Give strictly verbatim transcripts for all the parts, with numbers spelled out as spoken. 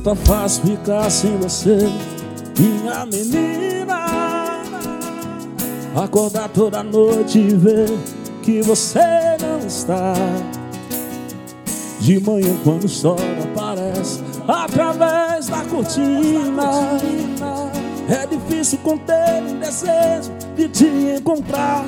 tá fácil ficar sem você, minha menina. Acordar toda noite e ver que você não está. De manhã quando o sol aparece através da cortina, é difícil conter o desejo de te encontrar.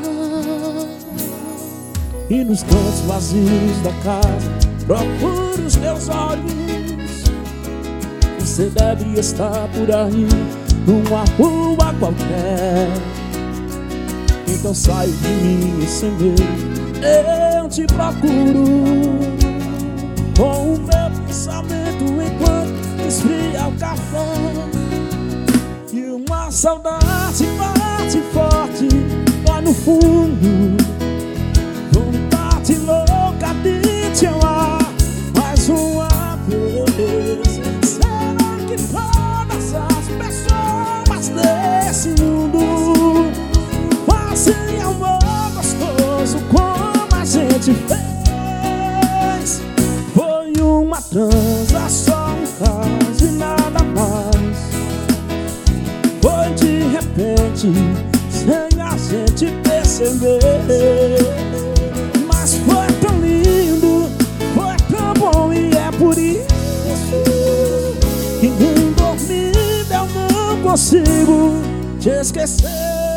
E nos cantos vazios da casa procuro os teus olhos. Você deve estar por aí, numa rua qualquer. Então saio de mim sem medo, eu te procuro, com o meu pensamento enquanto esfria o café. E uma saudade bate forte lá no fundo, vontade louca de te amar mais uma vez. Será que todas as pessoas desse mundo fazem amor gostoso como a gente fez? Foi uma transa, só um caso e nada mais. Foi de repente, sem a gente perceber. Mas foi tão lindo, foi tão bom, e é por isso que nem dormindo eu não consigo te esquecer.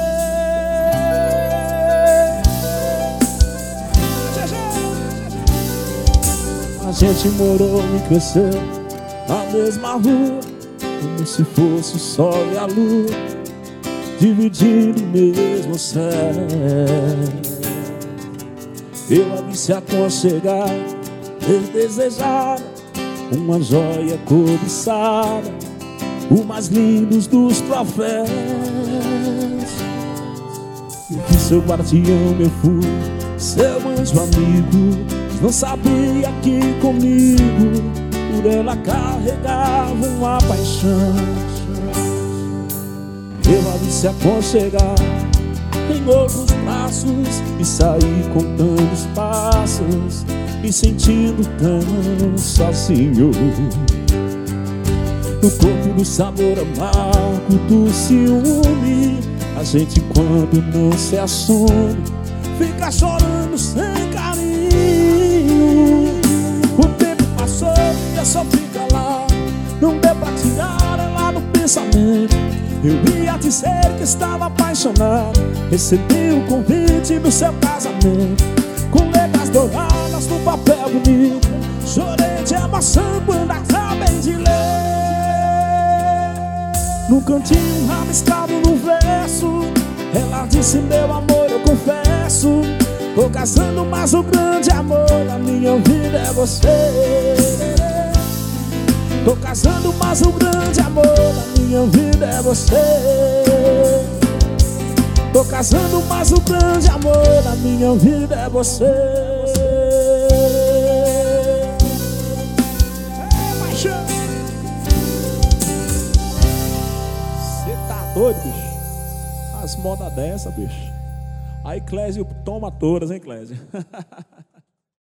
A gente morou e cresceu na mesma rua, como se fosse o sol e a lua, dividindo o mesmo céu. Eu a vi se aconchegar, desejar uma joia cobiçada, o mais lindo dos troféus. Eu fui seu guardião, eu fui seu anjo amigo. Não sabia que comigo por ela carregava uma paixão. Eu a vi se aconchegar em outros braços e saí contando os passos, me sentindo tão sozinho. No corpo do sabor amargo do ciúme, a gente quando não se assume fica chorando sem carinho. O tempo passou e eu só fica lá, não deu pra tirar ela do pensamento. Eu ia dizer que estava apaixonado, recebi o convite do seu casamento, com letras douradas no papel bonito. Chorei de emoção quando acabei de ler. No cantinho rabiscado no verso, ela disse: meu amor, eu confesso, tô casando, mas o grande amor da minha vida é você. Tô casando, mas o grande amor da minha vida é você. Tô casando, mas o grande amor da minha vida é você. É paixão. Cê tá doido, bicho? As modas dessa, bicho. Aí Clésio toma todas, hein, Clésio?